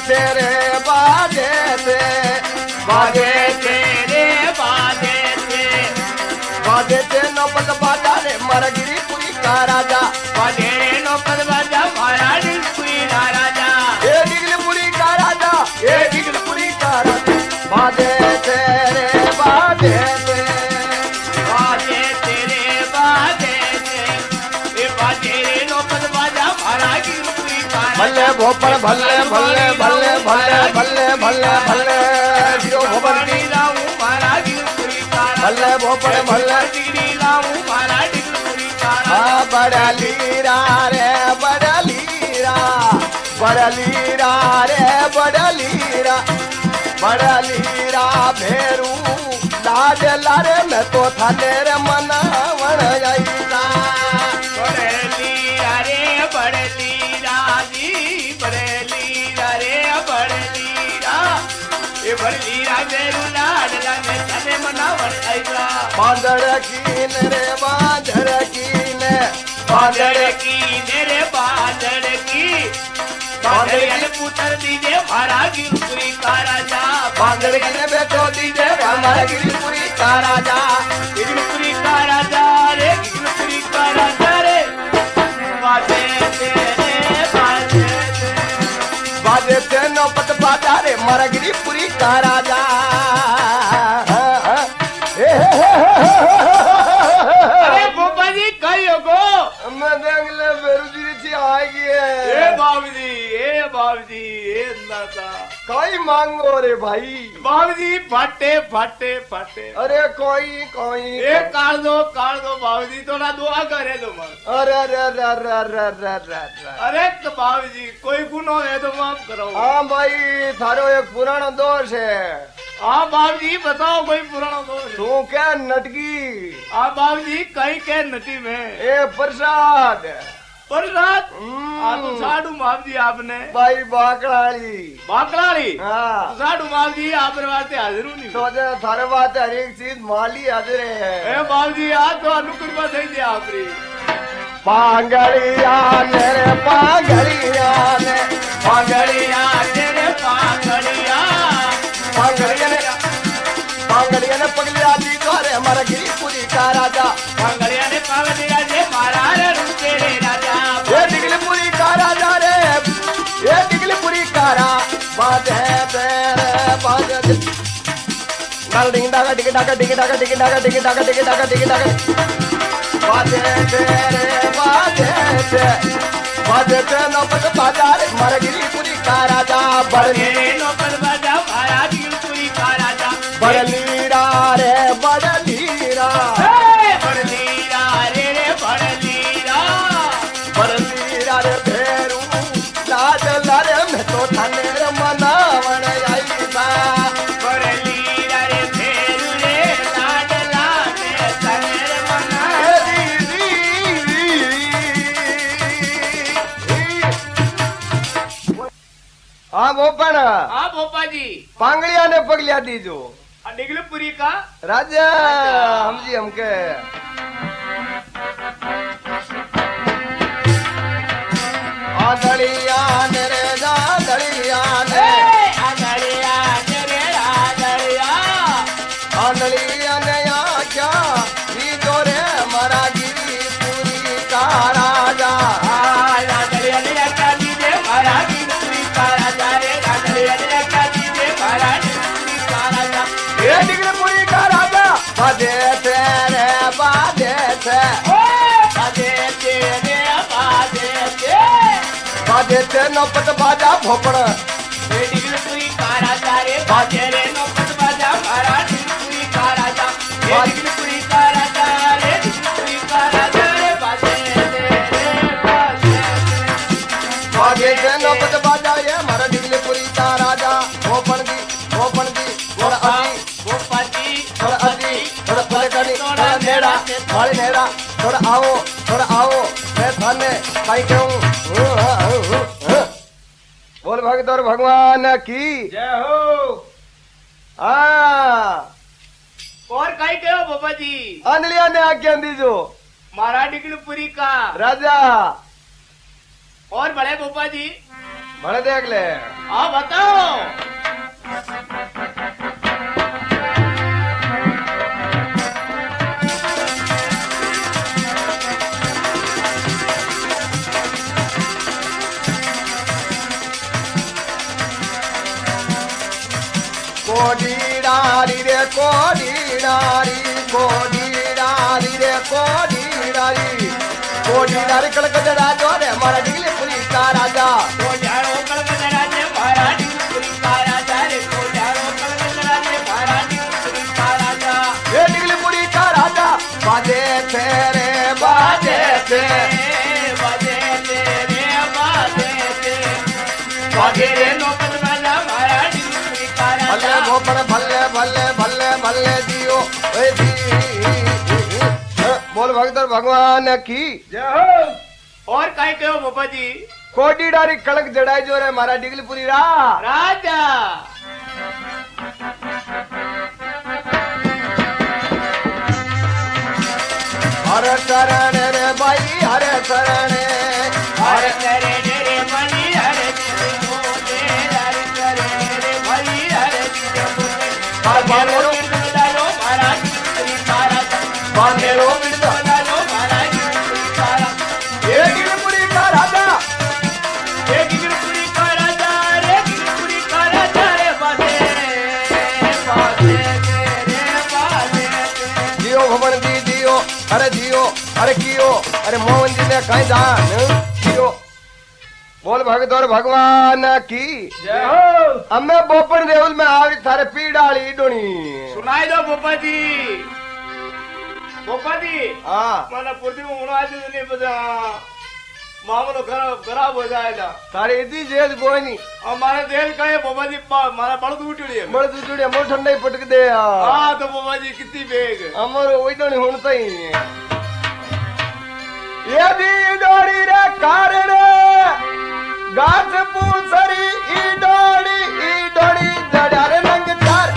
तेरे बाजे थे बाजे तेरे बाजे नौपत बाजा रे मारा गिरीपुरी का राजा बाजे रे नौपत बाजा मारा गिरीपुरी का राजा ये गिरपुरी का राजा ये गिरपुरी का राजा बाजे तेरे बाजे थे बाजे तेरे बाजे ये बाजे रे नौपत बाजा मारा गिरीपुरी का राजा भल्ले भोपड़ भल्ले भल्ले भल्ले भल्ले भल्ले भल्ले भल्ले दियो भोपड़ की लाऊं मारा गिरीपुरी का राजा भल्ले भोपड़ भल्ले डिग्री लाऊं मारा गिरीपुरी का राजा बड़ा लीरा रे बड़ा लीरा रे बड़ा लीरा भेरू लाड लारे मैं तो थाने रे मनावण जाईता बड़ली रे बड़ली राजी बड़ली रे बड़ली रा ये बड़ली रा मेरू लाडला में तने मनावण आईला बांदर कीन रे बांदर कीन बांदर की मेरे बांदर की बांदर ने पुत्र दीजे मारा गिरपुरी का राजा बांदर कीन बेटो दीजे हमारा गिरपुरी का राजा गिरपुरी का राजा रे गिरपुरी का राजा रे बाजे तेरे बाजे ते नौपत बाजा रे मारा गिरपुरी का राजा अरे बोपा जी कहियो गो मैं देंगले बेरुजी थी आएगी ए बाबूजी ए नाता कोई मांगो रे भाई बाबूजी फटे फटे फटे अरे कोई कोई ए काट दो बाबूजी थोड़ा दुआ करे दो मत अरे अरे अरे अरे अरे अरे अरे अरे तो बाबूजी कोई गुनो है तो माफ करो हाँ भाई थारो एक पुराना दोष है हाँ बाबूजी बताओ कोई पुराना दोष तू क्या नटकी हाँ बाबूजी कहीं के नटी में ए प्रसाद पर रात तो साडू बाबूजी आपने भाई बाकड़ाली बाकड़ाली हाँ साडू बाबूजी आप वास्ते हाजिर नहीं तो थारे बात हर एक चीज माली हाजिर है ए बाबूजी आज तो अनुकृपा सही दे आपरी पांगड़िया मेरे पांगड़िया ने पागड़िया तेरे पागड़िया पांगड़िया ने पगलिया दी द्वारे हमारा गिरीपुरी का राजा पागड़िया ने पागड़िया जे मारा रे रुके रे राजा ये दिगलीपुरी का राजा रे ये दिगलीपुरी का बाजे तेरे बाजे डाल डिंग डागा डिंग डागा डिंग डागा डिंग डागा डिंग डागा डिंग डागा डिंग डागा बाजे तेरे बाजे ते नौपत बाजा रे हमारा गिरीपुरी का राजा तेरे नौकर बाजा मारा गिरपुरी का राजा बड़लीरा रे बड़लीरा बड़लीरा रे बड़लीरा रे भेरू लाड लारे मैं तो थाने रे मनावण आईता बड़लीरा रे फेरू रे लाडला में तने रे मना हाँ बोपण हाँ भोपा जी पांगड़िया ने पगलिया दीजो निगलपुरी का राजा हम जी हमके आदड़िया ने रे आदड़िया ने आदड़िया रे आदड़िया आंधलिया ने आख्या दीजो रे हमारा गिरीपुरी का राजा आदड़िया ने क्या दीजे मारा गिरपुरी का राजा रे आदड़िया ने क्या दीजे मारा गिरपुरी का राजा ये गिरपुरी का राजा बाजे तेरे बाजे थे बाजे ते नौपत बाजा भोपड़ गिरपुरी का राजा रे बाजे रे नौपत बाजा मारा गिरपुरी का राजा गिरपुरी का राजा रे गिरपुरी का राजा रे बाजे बाजे ते नौपत बाजा ये हमारा गिरपुरी का राजा भोपड़ की थोड़ा अजी थोड़ा पलकनी थोड़ा नेड़ा मारे नेड़ा थोड़ा आओ मैं थाने काई कहूँ बोल भगत और भगवान की जय हो और कहीं कहो बाबा जी आंधलिया ने आज्ञा दीजो महाराज गिरपुरी का राजा और बड़े बाबा जी મને દેખ લે हाँ बताओ કોડીડારી રે કોડીડારી કોડીડારી રે કોડીડારી કોડીડારી કળકડા જો રે મારા ડીગલી પુરી કા રાજા तो जारो कलकत्ता रे महाराज पुरी का राजा रे तो जारो कलकत्ता रे महाराज पुरी का राजा એ ડીગલી પુરી કા રાજા બાજે છે રે બાજે છે बाजे तेरे बाजे ते बाजे रे नौकर राजा महाराज पुरी का ભલે राजा ગોપણ ભલે ભલે ભલે ભલે દિયો એ દી બોલ ભગત ભગવાન की जय हो और काय कहो बाबा जी કોડીડારી કળક જડાઈ જો રે મારા ડીગલી પુરી રા राजा હરે શરણ રે ભાઈ હરે શરણ हर करे रे बनी हर तेरे मोते हर करे रे भाई हर तेरे मोते हर बांधेलो डालो महाराज पुरी का राजा બાંધેલો બિરદા डालो महाराज पुरी का राजा એ ડીગલી પુરી કા રાજા रे गिरपुरी का राजा रे गिरपुरी का राजा रे बाजे बाजे रे बाजे जियो भवन दी जियो अरे जियो अरे कियो अरे मोहन जी ने कहीं दान कियो बोल भगत और भगवान की जय हो अम्मे बोपन देवल में आवरी थारे पीड़ाली डोनी सुनाई दो बोपा जी हाँ મને પૂરતી ઊંઘ આવી જ નહીં બધા મામલો ખરાબ હો જાયલા थारे इतनी जेल कोई नहीं અમારે દેલ કહે બોબાજી મારા બળદ ઉઠડી बड़ दुजुड़े मोर ठंडा ही पटक दे હા તો બોબાજી કિતની બેગ अमर वही डोनी हुनता ही ये दी डोरी रे कारण गाछ पूसरी ई डोरी जड़ा रे नंग चार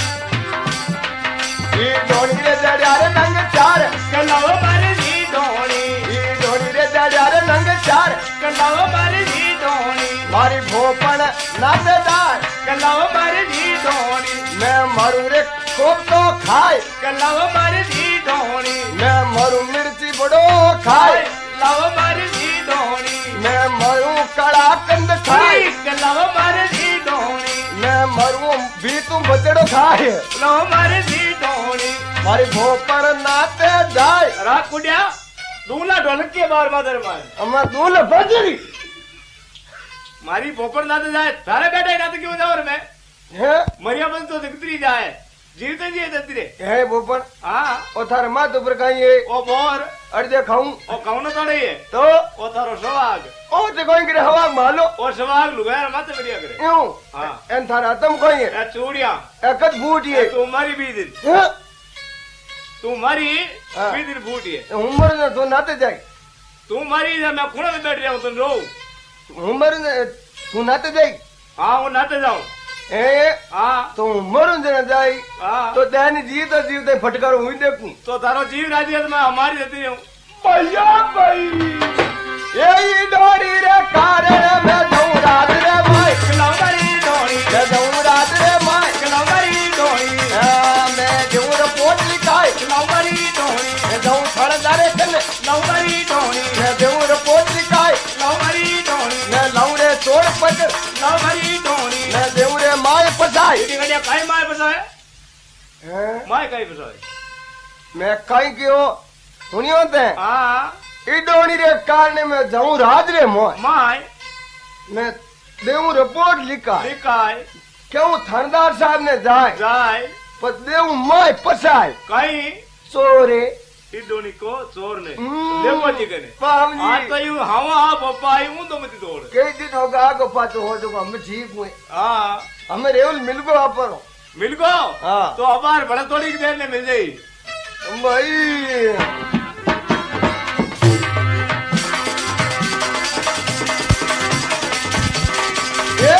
ई डोरी रे जड़ा रे नंग चार કલાવ મારી જી ધોણી ई डोरी रे जड़ा रे नंग चार કલાવ મારી જી ધોણી मारी भोपन नातेदार કલાવ મારી જી ધોણી मैं मरू रे खूब तो खाए કલાવ મારી જી ધોણી मैं मरू मिर्ची बड़ो खाए કલાવ મારી જી ધોણી मैं मरू कड़ा कंद खाए કલાવ મારી જી ધોણી मैं मरू भी तुम बचड़ो खाए કલાવ મારી જી ધોણી मारी भोपर नाते जाए રા કુડ્યા દૂલા ઢોલક કે બાર માદર માર अम्मा दूल बजरी મારી પોપર નાતે જાય તારે બેટા નાતે ક્यों જાવ રે मैं है મરિયા બન તો દિકતરી જાય જીવતે જીએ દતરે है भोपर हाँ और थारे माथ ऊपर कहीं है ओ बोर अर्धे खाऊं ओ कौन तोड़े है तो ओ तारो सवाग ओ ते कोई करे हवा मालो ओ सवाग लुगार माते बढ़िया करे यूं हाँ एन थारा आतम कोई है ए चूड़िया एकत बूटी है तू मारी बीदिन हैं? तू मारी हाँ। बीदिन बूटी है उमर ने तो नाते जाए तू मारी जब मैं खुणे में बैठ रहा हूँ तुम रो उमर ने तू नाते जाए हाँ वो नाते जाऊँ ए हाँ तो उमर ने जाए हाँ तो दैनी जीत जीवते फटकार हुई देखूं तो तारो जीव राजी है तो मैं हमारी देती हूँ भैया भाई यही डोरी रे कारण मैं जाऊं रात रे माई कलाव मारी धोनी मैं जाऊं रात रे माई कलाव मारी धोनी मैं जाऊं रे पोटली खाए कलाव मारी धोनी मैं जाऊं खड़दारे कने कलाव मारी धोनी मैं जाऊं रे पोटली खाए कलाव मारी धोनी मैं लाऊं रे चोर पकड़ कलाव मारी धोनी मैं जाऊं रे माय पसाई इतनी घड़िया काई माय बसाए माय काई बसाए मैं कहीं क्यों सुनियो ते हाँ ई डोरी रे कारण मैं जाऊं रात रे मोय माय मैं देऊं रिपोर्ट लिखा लिखाए क्यों थानेदार साहब ने जाए जाए पर देऊं माय पसाई कहीं सोरे इडोनी को चोर ने लेपो जी कने पाम हाँ जी तो यू हवा हाँ पप्पा यू तो मत तोड़ कई दिन होगा आगो पातो हो जो हम ठीक हुए हाँ हमें रेवल मिल गो आप पर मिल गो हाँ। तो हमारे बड़ा थोड़ी देर में मिल जाई भाई ए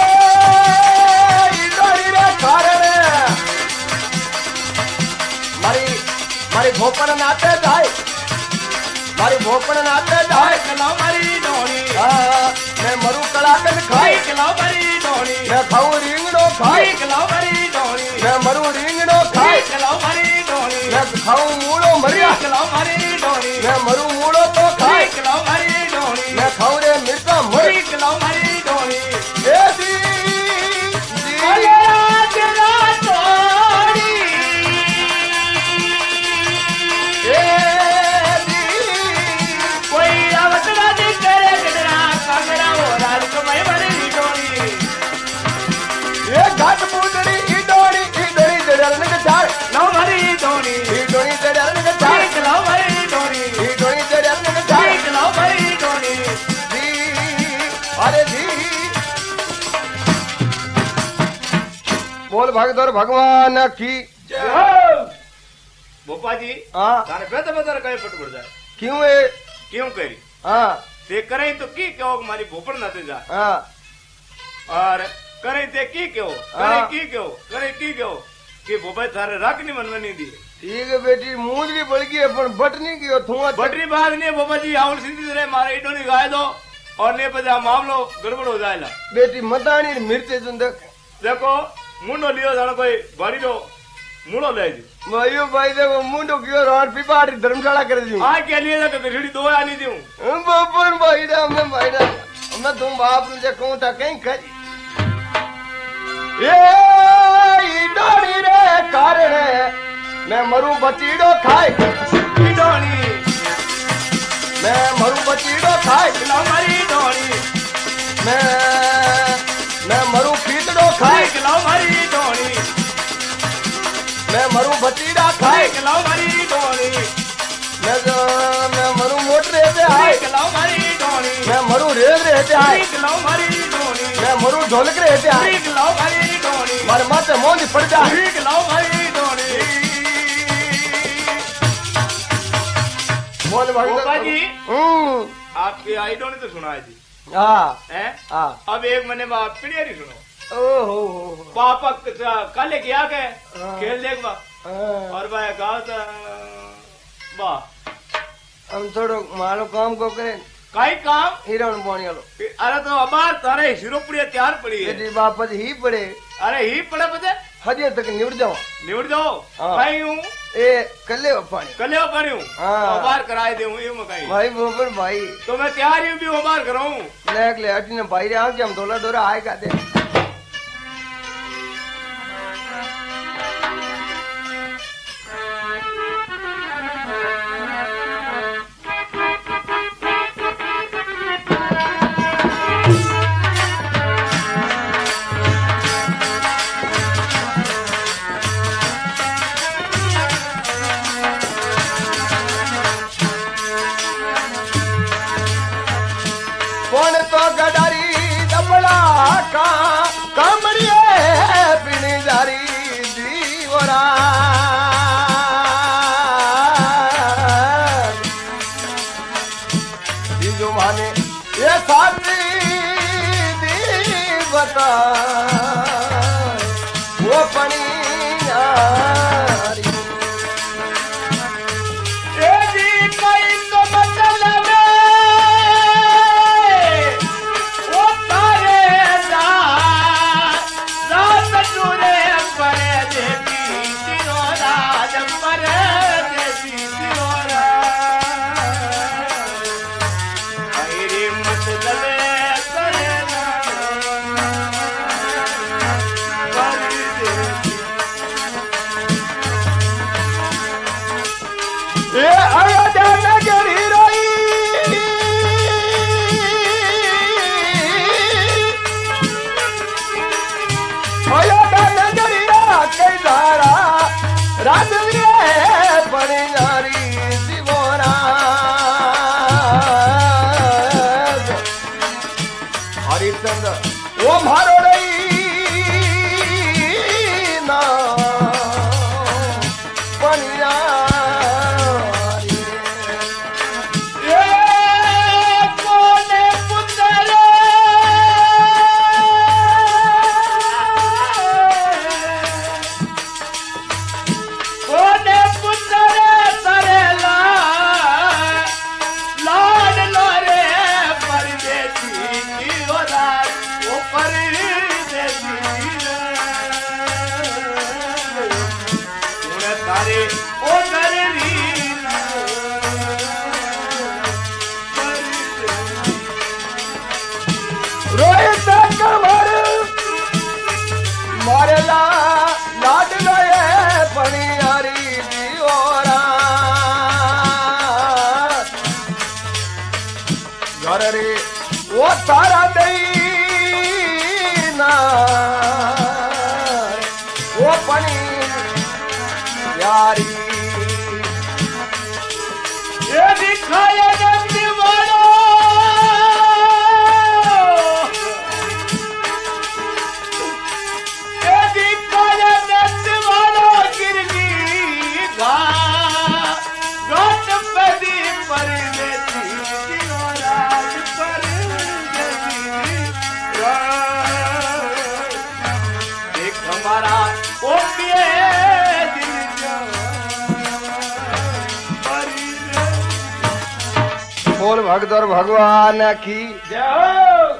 इधर रे कारण मारी मारी भोपन नाते जाए मारी भोपण नाते जाए खिलाओ मारी डोली मैं मरू कलाकन खाए खिलाओ मारी डोली मैं खाऊं रिंगड़ो खाए खिलाओ मारी डोली मैं मरू रिंगड़ो खाए खिलाओ मारी डोली मैं खाऊं मूड़ो मरिया खिलाओ मारी डोली मैं मरू मूड़ो तो खाए खिलाओ मारी डोली मैं खाऊं रे मिर्चा मरी खिलाओ मारी डोली ए दी घाट पूजड़ी ईडोनी जड़ल ने चार लो मरी डोनी ईडोनी जड़ल ने चार लो मरी डोनी ईडोनी जड़ल ने चार लो मरी डोनी दी अरे दी बोल भगदौर भगवान की बोपा जी हाँ तारे बेहतर बेहतर कहे पट पड़ जाए क्यों है क्यों करी हाँ ते करे तो की कहो मारी भोपड़ ना ते जा हाँ और करे ते की कहो करे की कहो करे की कहो कि बोपा थारे राख नहीं मनवा नहीं दी ठीक है बेटी मूंज भी बढ़ गई है पर बट नहीं की थुआ बटरी बात नहीं बोपा जी आउल सिंधी रे मारे इडो नहीं गाय दो और ने पजा मामलो गड़बड़ हो जाएला बेटी मदानी मिर्चे सुंदर देखो मुंडो लियो जानो कोई भरी रो मुंडो ले जी भाइयों भाई देखो मुंडो क्यों रोड पिपाड़ी धर्मशाला कर दी आ के लिए तो गठड़ी दो आनी दूं बपन भाई दा मैं तुम बाप ने कहूं था कहीं खरी ये ईडोनी रे कारण मैं मरू बचीड़ो खाए डोनी मैं मरू बचीड़ो खाए खिलाओ मारी डोनी मैं मरू खींचड़ो खाए खिलाओ मारी डोनी मैं मरू बचीड़ा खाए खिलाओ मारी डोनी मैं मरू मोटरे पे आए खिलाओ मारी डोनी मैं मरू रेल रहते आए खिलाओ मारी डोनी मैं मरू ढोलक रहते आए खिलाओ मारी डोनी मारे माथे मोंदी पड़ जाए खिलाओ मारी डोनी बोल बोपा जी भगवान आपकी आई डोनी तो सुना है जी हाँ हैं हाँ अब एक महीने में आप पिड़ियारी सुनो ओहो पापा काले क्या के खेल देख बा हाँ। और भाई गाँव तो वाह हम थोड़ो मारो काम को करे काई काम हिरण पानी वालो अरे तो अबार तारे हीरो पड़ी तैयार पड़ी है बेटी वापस ही पड़े अरे ही पड़े बजे हजे तक निवड़ जाओ निवड़ जाओ हाँ। भाई हूँ ए कले पानी कल पानी हूँ हाँ। अबार कराए दे हूँ मैं कहीं भाई बोबर भाई तो मैं तैयार ही भी अबार कराऊँ लेक ले हटी ने भाई रे आ के हम डोला डोरा आएगा दे कौन तो गडारी दबड़ा का कमरिए पिनी जारी जीवरा जो माने ये साथी दी बता वो पनी यारी ए जी कोई तो मतलब वो तारे रात टूरे परे देवी तिरोरा जम्पर देवी तिरोरा मेरी मतलब करे ना ये अयोध्या नगरी रोई अयोध्या नगरी कई धारा राजवीर बड़ी नारी शिवोरा हरिश्चंद्र वो मारो रही ना बनिया कोने पुतले कोने पुतले अरे ओ गरी रोहित कंवर मारेला लाड गए पनियारी दियोरा घर रे वो तारा दई ना वो पनी यारी ये दिखाया नंदी वालो ये दिखाया नंदी वालो गिरगी घाट पदी परदेसी किनाराज परदेसी देख हमारा ओ पिए बोल भगदर भगवान की जय हो।